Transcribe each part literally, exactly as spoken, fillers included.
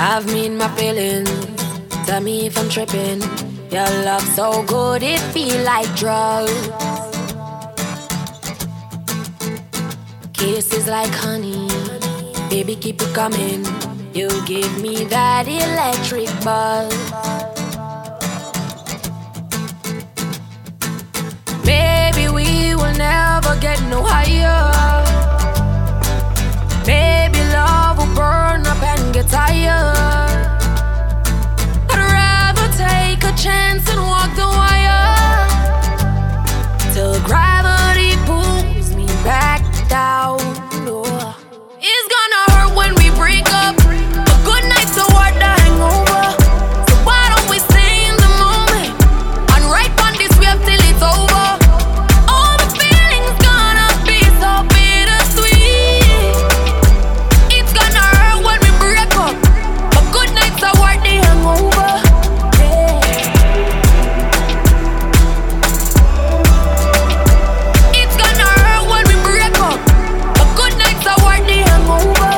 I've mean my feelings. Tell me if I'm tripping. Your love so good, it feel like drugs. Kisses like honey, baby keep it coming. You give me that electric buzz. Maybe we will never get no higher. Maybe love will burn up and get tired. I'd rather take a chance and walk the wire till gravity pulls me back down. Oh. It's gonna hurt when we break up, but good night's so hard to hang over. So why don't we stay in the moment and ride on this wave till it's over? All the feelings gonna be so bittersweet. It's gonna hurt when we break up, but good night's so hard to hang over. It's gonna hurt when we break up, but good night's so hard to hang over.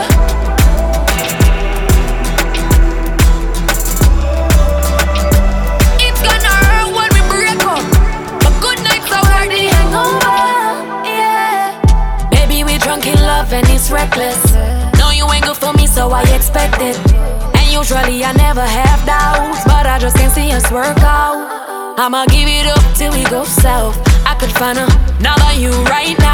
It's gonna hurt when we break up, but good night's so hard to hang over. Yeah. Baby, we drunk in love and it's reckless. No, you ain't good for me, so I expect it. And usually I never have doubts, but I just can't see us work out. I'ma give it up till we go south. I could find another you right now.